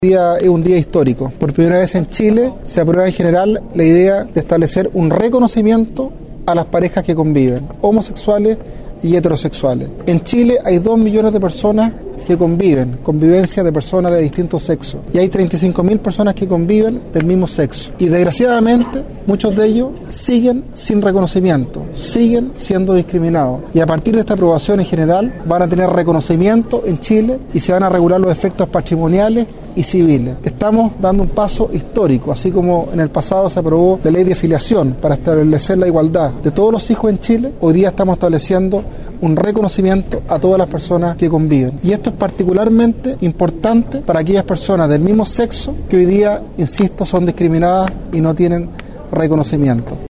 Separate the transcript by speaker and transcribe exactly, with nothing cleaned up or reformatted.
Speaker 1: Hoy día es un día histórico. Por primera vez en Chile se aprueba en general la idea de establecer un reconocimiento a las parejas que conviven, homosexuales y heterosexuales. En Chile hay dos millones de personas que conviven, convivencia de personas de distintos sexos. Y hay treinta y cinco mil personas que conviven del mismo sexo. Y desgraciadamente, muchos de ellos siguen sin reconocimiento, siguen siendo discriminados. Y a partir de esta aprobación en general, van a tener reconocimiento en Chile y se van a regular los efectos patrimoniales y civiles. Estamos dando un paso histórico, así como en el pasado se aprobó la ley de filiación para establecer la igualdad de todos los hijos en Chile. Hoy día estamos estableciendo un reconocimiento a todas las personas que conviven. Y esto es particularmente importante para aquellas personas del mismo sexo que hoy día, insisto, son discriminadas y no tienen reconocimiento.